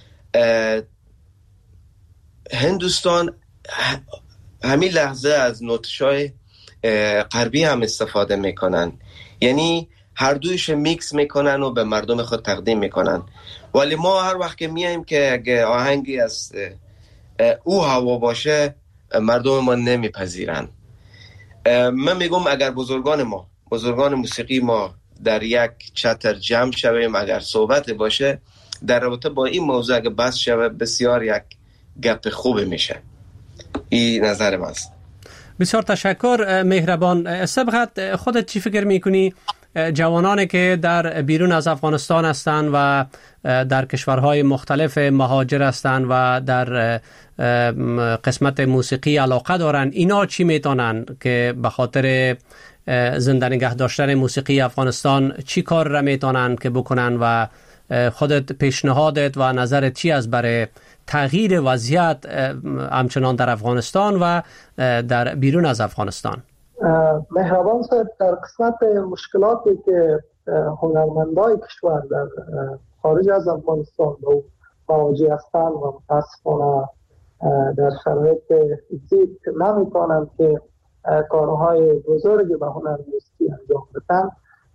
هندوستان همین لحظه از نوتشای غربی هم استفاده میکنن، یعنی هر دویش میکس میکنن و به مردم خود تقدیم میکنن. ولی ما هر وقت که میایم که اگه آهنگی از او هوا باشه مردم ما نمیپذیرن. من میگم اگر بزرگان ما، بزرگان موسیقی ما در یک چتر جمع شویم، اگر صحبت باشه در رابطه با این موضوع اگه بحث شوه، بسیار یک گپ خوب میشه. این نظر من است. بسیار تشکر مهربان. سبقت خودت چی فکر میکنی جوانانی که در بیرون از افغانستان هستند و در کشورهای مختلف مهاجر هستند و در قسمت موسیقی علاقه دارند، اینا چی میتونن که به خاطر زنده نگه داشتن موسیقی افغانستان چی کار را میتونن که بکنن و خودت پیشنهادت و نظرت چی است برای تغییر وضعیت همچنان در افغانستان و در بیرون از افغانستان؟ مهربان صاحب، در قسمت مشکلاتی که هنرمندای کشور در خارج از افغانستان با مواجه هستند و متاسفانه در شرایط زید نمیتونند که کارهای بزرگی به هنر موسیقی انجام بدن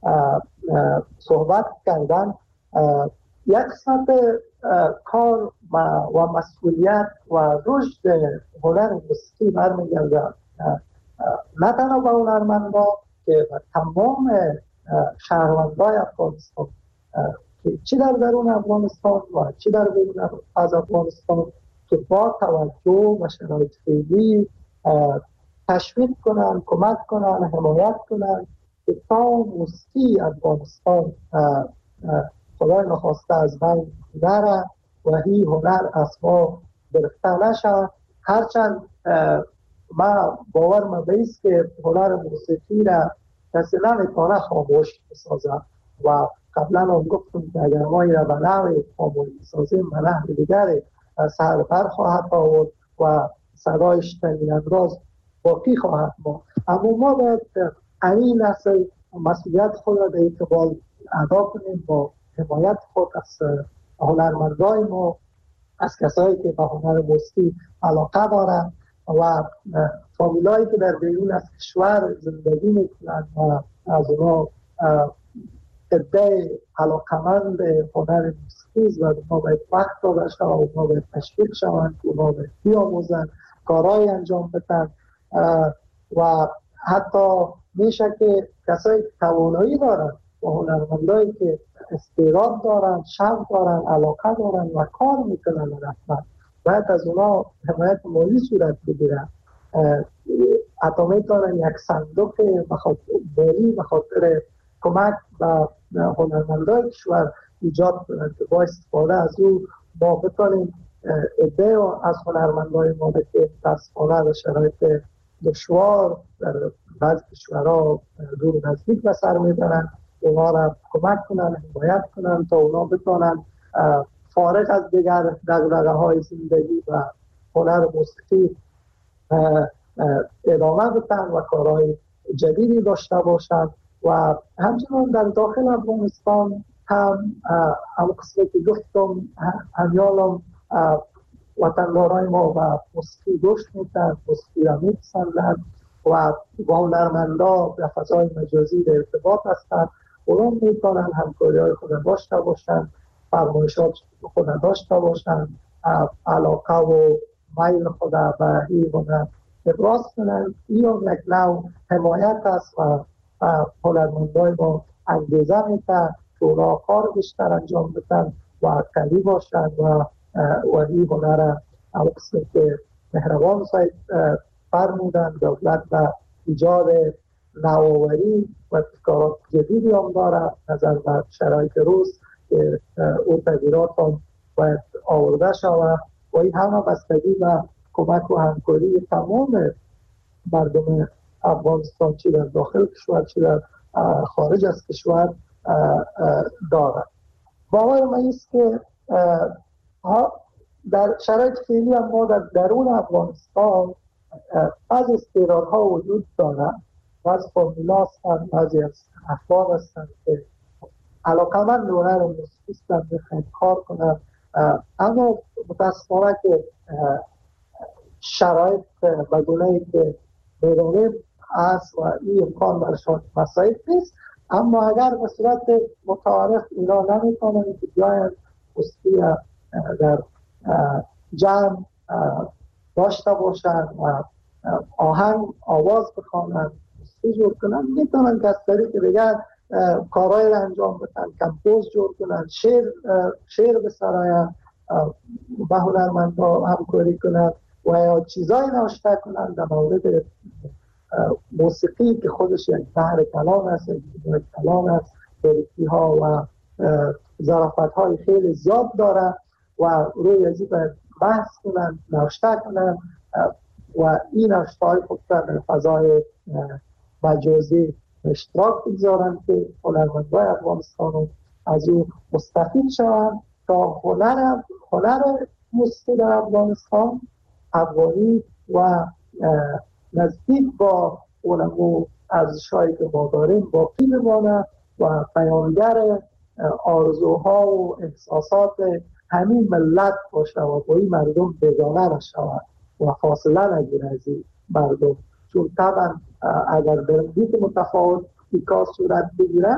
صحبت کردن. یک قسمت کار و مسئولیت و رشد هنر موسیقی برمیگرده نه تنها به هنرمندا که تمام شهروندای افغانستان که چی در درون افغانستان و چی در بیرون از افغانستان که با توجه و شرایط فعلی تشویق کنن، کمک کنن، حمایت کنن که تا موسیقی افغانستان خدای نخواسته از بین نره و این هنر از ما گرفته نشه. هرچند ما باور ما بیست که هنر موسیقی را کسی نمیتونه خاموش بسازه و قبلا هم گفتم که اگر ما این را به نوع خاموش بسازیم به نوع دیگری سربر خواهد آورد و صدایش تنین انداز باقی خواهد ما. اما ما باید این نسل مسئولیت خود را در اقبال ادا کنیم با حمایت خود از هنرمندای ما، از کسایی که به هنر موسیقی علاقه دارند و فامیلایی که در بیرون از کشور زندگی میکنند و از اونا عده علاقمند هنر موسیقی و اونا باید وقت داده شد و اونا باید تشویق شوند که اونا باید بیاموزند، کارهای انجام بدن و حتی میشه که کسایی که توانایی دارند و هنرمندایی که استعداد دارند، شوق دارند، علاقه دارند و کار میکنن رسما باید از اونا حمایت مالی صورت بگیرن. حتی میتونن یک صندوق مالی به خاطر کمک به هنرمندای کشور ایجاد کنند که با استفاده از او ما بتونیم ایده از هنرمندای ما که متاسفانه در شرایط دشوار در بعضی کشورها دور نزدیک به سر میبرن، اونا را کمک کنن، حمایت کنن تا اونا بتونن فارغ از دیگر دغدغه‌های زندگی و هنر موسیقی ادامه بدن و کارهای جدیدی داشته باشند. و همچنان در داخل افغانستان هم هم قسمی که گفتم همیان وطندارای ما و موسیقی گوش میدن، موسیقی را میپسندن و با هنرمندا در فضای مجازی در ارتباط هستند. اونا میتونن همکاری های خود داشته باشن، فرمایشات خود داشته باشن، علاقه و میل خود به این هنر ابراز کنن. این یک نوع حمایت است و هنرمندای ما انگیزه میده که اونا کار بیشتر انجام بدن و قوی باشن و و این هنر قسمی که مهربان صاحب فرمودن دولت و ایجاد نوآوری و ابتکارات جدیدی هم داره نظر به شرایط روز که او تغییرات هم باید آورده شود و این همه بستگی و کمک و همکاری تمام مردم افغانستان چه در داخل کشور چه در خارج از کشور دارد. باور من است که در شرایط فعلی هم ما در درون افغانستان از استعدادها وجود دارد و از فامیلا هستند، بعضی از افغان هستند که علاقمند به هنر موسیقی هستند، میخواهند کار کنند، اما متاسفانه که شرایط و گونه‌ای که می‌دانیم است و این امکان برشان مساعد نیست. اما اگر به صورت متعارف اینا نمی‌توانند که بیایند موسیقی در جمع داشته باشند و آهنگ آواز بخوانند، موسیقی جور کنند، می‌توانند که از طریق دیگر کارهای را انجام بدن، کمپوز جور کنند، شعر شعر بسرایند، با هنرمندان همکاری کنند و یا چیزای نوشته کنند در مورد موسیقی که خودش یک بحر کلام است، یک کلام است، باریکی ها و ظرافت های خیلی زیاد داره و روی ازی باید بحث کنند، نوشته کنند و این نوشته های خود در فضای مجازی اشتراک بگذارند که هنرمندان افغانستان از او مستفید شوند تا هنر هنر موسیقی در افغانستان افغانی و نزدیک با اونمو ارزش‌هایی که ما داریم باقی بمانه و بیانگر آرزوها و احساسات همین ملت باشه و با این مردم بیگانه نشود و فاصله نگیره از این مردم. چون طبعا اگر در محیط متفاوت کار صورت بگیره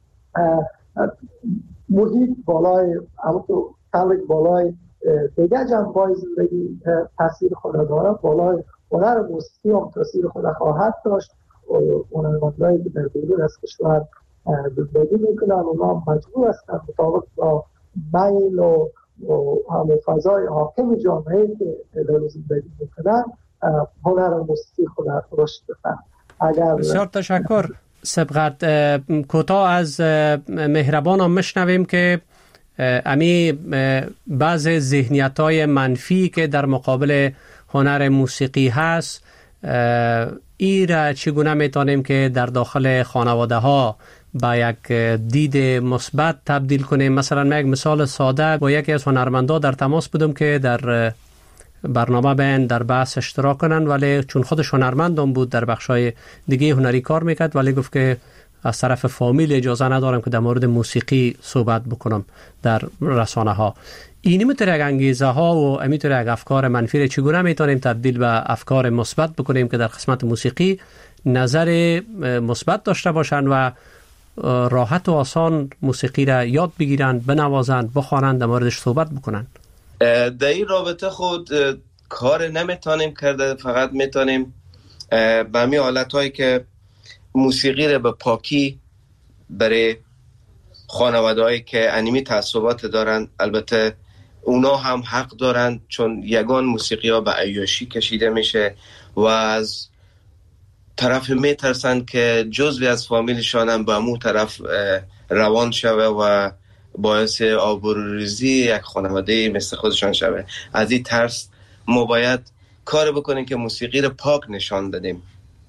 محیط بالای همونطور تلق بالای دیگه جنبای زندگی تاثیر خود داره، بالای هنر موسیقی هم تاثیر خود خواهد داشت. هنرمندایی که در بیرون از کشور زندگی میکنن اونا مجبور هستند مطابق با میل و همه فضای حاکم جامعه که در زندگی میکنن هنر موسیقی خود رشد بدن. اگر بسیار تشکر سبقت. کوتاه از مهربان هم مشنویم که امی بعض ذهنیت‌های منفی که در مقابل هنر موسیقی هست ای را چگونه میتونیم که در داخل خانواده ها با یک دید مثبت تبدیل کنیم؟ مثلا من یک مثال ساده با یکی از هنرمندا در تماس بودم که در برنامه بین در بحث اشتراک کنن، ولی چون خودش هنرمندم بود در بخشای دیگه هنری کار میکرد، ولی گفت که از طرف فامیل اجازه ندارم که در مورد موسیقی صحبت بکنم در رسانه ها. اینی میتونه یک انگیزه ها و میتونه یک افکار منفی را چگونه میتونیم تبدیل به افکار مثبت بکنیم که در قسمت موسیقی نظر مثبت داشته باشند و راحت و آسان موسیقی را یاد بگیرند، بنوازند، بخوانند، در موردش صحبت بکنند؟ در این رابطه خود کار نمیتونیم کرده، فقط میتونیم به همین حالت هایی که موسیقی را به پاکی برای خانواده هایی که انیمی تعصبات دارن، البته اونا هم حق دارن چون یگان موسیقی ها به عیاشی کشیده میشه و از طرف میترسن که جزوی از فامیلشان هم به همون طرف روان شوه و باعث آبروریزی یک خانواده مثل خودشان شوه. از این ترس ما باید کار بکنیم که موسیقی رو پاک نشان بدیم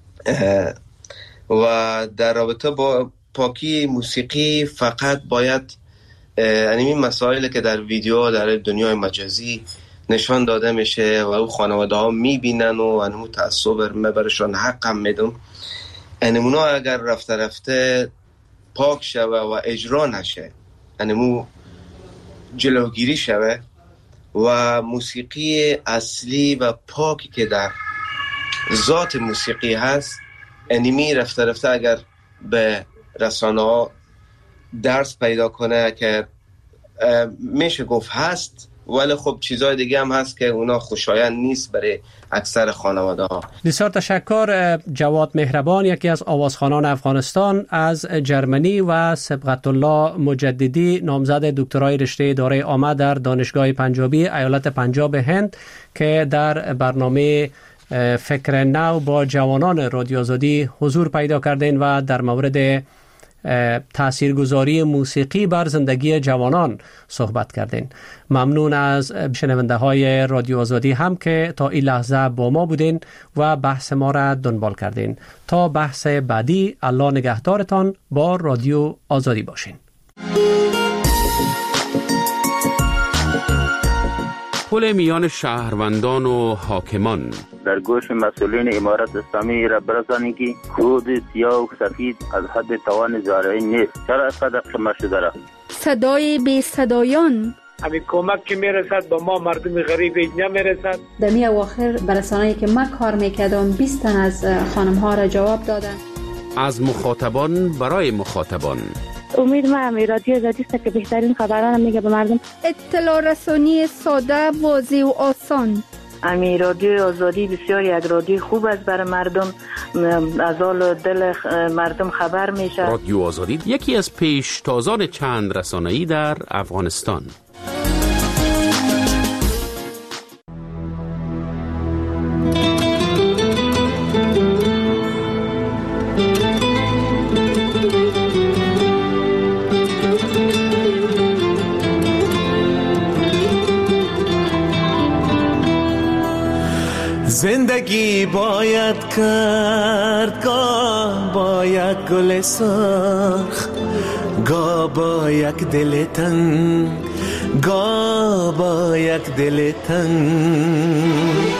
و در رابطه با پاکی موسیقی فقط باید یعنی این مسائلی که در ویدیو در دنیای مجازی نشان داده میشه و او خانواده ها میبینن و انمو تعصب مبرشان حق هم میدون، انمونا اگر رفته رفته پاک شوه و اجرا نشه، انمو جلوگیری شوه و موسیقی اصلی و پاکی که در ذات موسیقی هست انمی رفته رفته اگر به رسانه ها درس پیدا کنه که میشه گفت هست، ولی خب چیزای دیگه هم هست که اونا خوشایند نیست برای اکثر خانواده ها. بسیار تشکر جواد مهربان، یکی از آوازخوانان افغانستان از جرمنی، و سبقت الله مجددی، نامزد دکترای رشته اداره عامه در دانشگاه پنجابی ایالت پنجاب هند، که در برنامه فکر نو با جوانان رادیو آزادی حضور پیدا کردین و در مورد تاثیرگذاری موسیقی بر زندگی جوانان صحبت کردین. ممنون از شنونده های رادیو آزادی هم که تا این لحظه با ما بودین و بحث ما را دنبال کردین. تا بحث بعدی، الله نگهدارتان. با رادیو آزادی باشین. پل میان شهروندان و حاکمان. در گوش مسئولین امارت اسلامی را برسانید که کود سیاه و سفید از حد توان زارعی نیست. چرا اینقدر کم شده را؟ صدای بی صدایان. همین کمک که میرسد با ما مردم غریب نمیرسد. در می اواخر برسانه‌ای که من کار میکردم بیست تن از خانم ها را جواب دادن. از مخاطبان برای مخاطبان. امید ما همی رادیو آزادی است که بهترین خبران میگه به مردم. اطلاع رسانی ساده، واضح و آسان. امی رادیو آزادی بسیار یک رادیو خوب است برای مردم، از حال دل مردم خبر میشه. رادیو آزادی یکی از پیشتازان چند رسانه‌ای در افغانستان. زندگی باید کرد، گاه با یک گل سرخ، گاه با یک دل تنگ، گاه با یک دل تنگ.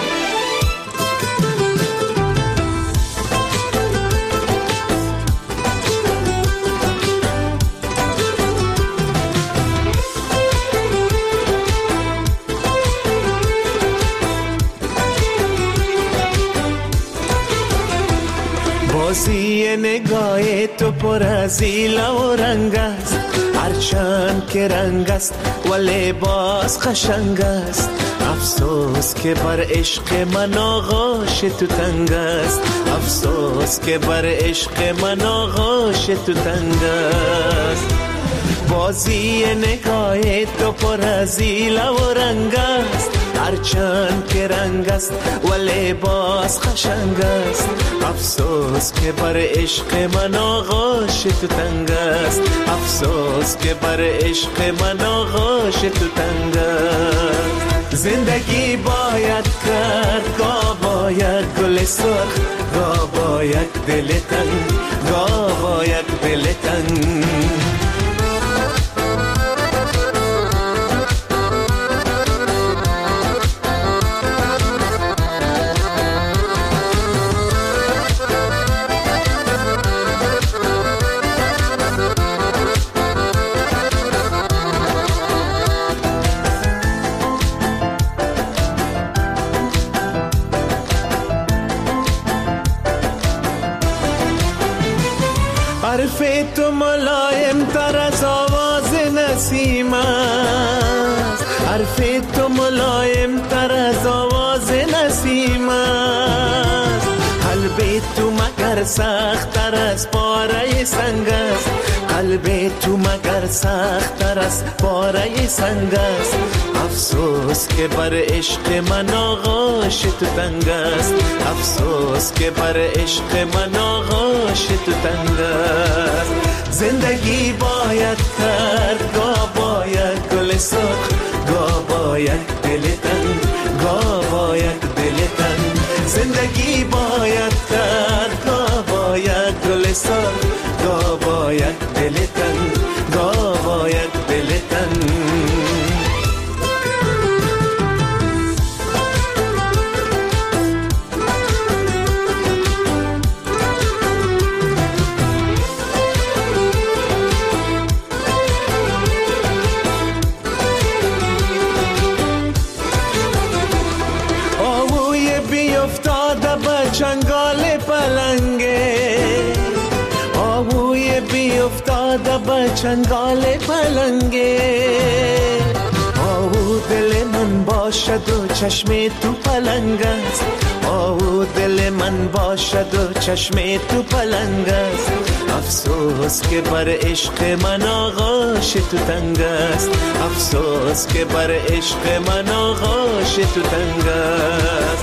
بازی نگاه تو پر از ایلا و رنگ است، هرچند که رنگ است ولی باز قشنگ است. افسوس که بر عشق من آغوش تو تنگ است، افسوس که بر عشق من آغوش تو تنگ است. بازی نگاه تو پر از ایلا و رنگ است، هرچند که رنگ است ولی باز قشنگ است. افسوس که بر عشق من آغوش تو تنگ است، افسوس که بر عشق من آغوش تو تنگ است. زندگی باید کرد، گاه با یک گل سرخ، گاه با یک دل تنگ، گاه با یک دل تنگ. حرف تو ملایم تر از آواز نسیم است، حرف تو ملایم تر از آواز نسیم است. قلب تو مگر سخت تر از پاره سنگ است، قلب تو مگر سخت تر از پاره سنگ است. افسوس که بر عشق من آغوش تو تنگ است، افسوس که بر عشق من آغوش تو تنگ است. زندگی باید کرد، گاه با یک گل سرخ، گاه با یک دل تنگ، گاه با یک دل تنگ. زندگی باید کرد، گاه با یک گل سرخ، گاه با یک دل تنگ، گاه با یک دل تنگ. چنگال پلنگه، آهوی بی افتاده به چنگال پلنگه. آهو دل من باشد و چشم تو پلنگ است، آهو دل من باشد و چشم تو پلنگ است. افسوس که بر عشق من آغوش تو تنگ است، افسوس که بر عشق من آغوش تو تنگ است.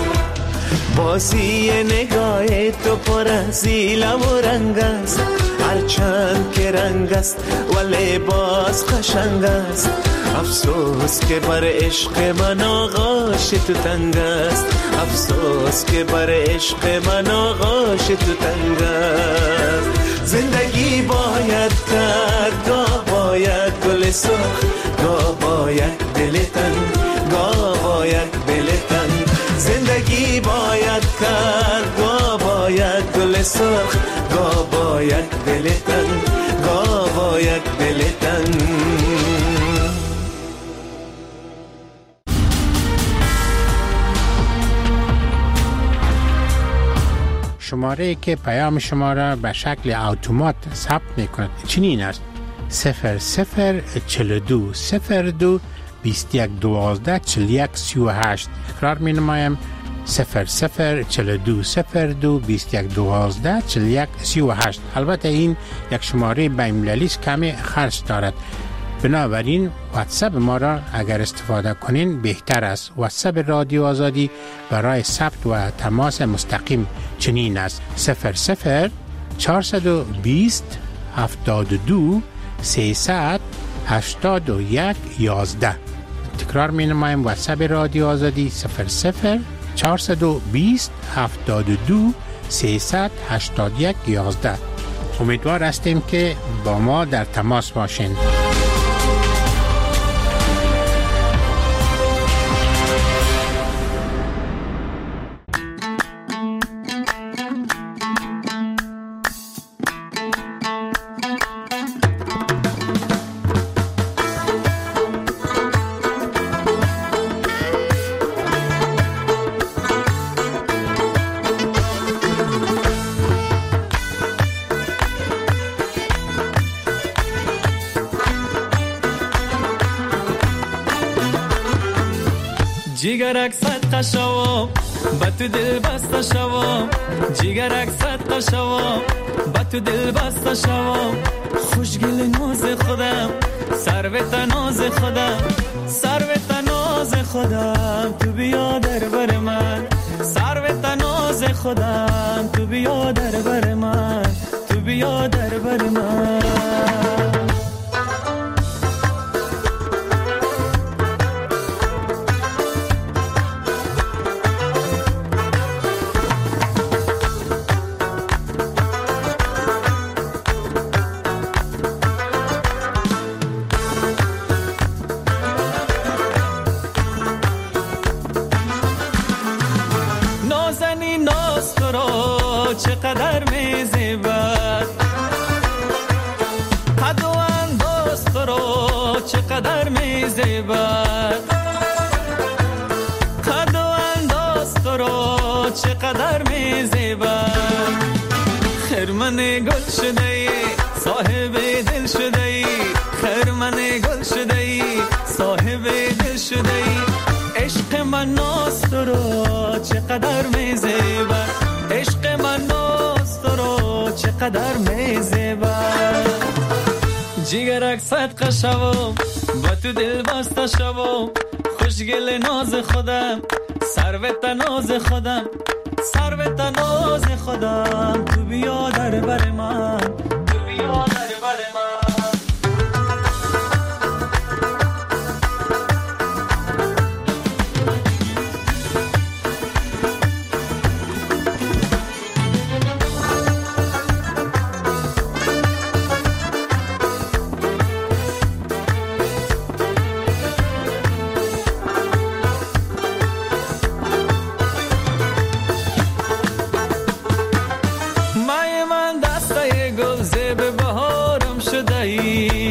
بازی نگاه تو پر از ایلا و رنگ است، هرچند که رنگ است ولی باز قشنگ است. افسوس که بر عشق من آغوش تو تنگ است. افسوس که بر عشق من آغوش تو تنگ است. زندگی باید کرد گاه باید گل سرخ گاه باید دل تنگ گاه باید دل تنگ. زندگی باید کرد گاه باید گل سرخ گاه باید دل تنگ گاه باید دل تنگ. شماره که پیام شما را به شکل اتومات ثبت می‌کند چنین است: صفر صفر چهل و دو صفر دو بیست و یک دوازده چهل و یک سی و هشت. تکرار می‌نمایم: صفر صفر چهل و دو صفر دو بیست و یک دوازده چهل و یک سی و هشت. البته این یک شماره بین‌المللی است، کمی خرج دارد، بنابراین واتساپ ما را اگر استفاده کنین بهتر است. واتساپ رادیو آزادی برای ثبت و تماس مستقیم چنین است: صفر صفر چهارصد و بیست هفتاد و دو سیصد هشتاد و یک یازده. تکرار می نمایم: واتساپ رادیو آزادی صفر صفر چهارصد و بیست هفتاد و دو سیصد هشتاد و یک یازده. امیدوار هستیم که با ما در تماس باشین. جیگرک صدقه شوام با تو دل بسته شوام. جیگرک صدقه شوام با تو دل بسته شوام. خوشگل ناز خودم سروت ناز خودم سروت ناز خودم تو بیا در بر من. سروت ناز خودم تو بیا در بر من. تو بیا در بر من. چقدر میزیبد قد و انداز تو رو چقدر میزیبد قد و انداز تو رو چقدر میزیبد. خرمن گل شده ای صاحب دل شده ای. خرمن گل شده ای صاحب دل شده ای. عشق من ناز تو رو چقدر میزیبد. عشق من ناز تو رو چقدر میزیبد. جیگرک صدقه شوام با تو دل بسته شوام. خوشگل ناز خودم سروت ناز خودم سروت ناز خودم تو بیا در بر من. تو بیا در بر من. مای من دسته گل زیب بهارم شده ای.